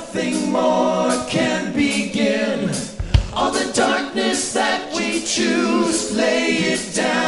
nothing more can begin. All the darkness that we choose, lay it down.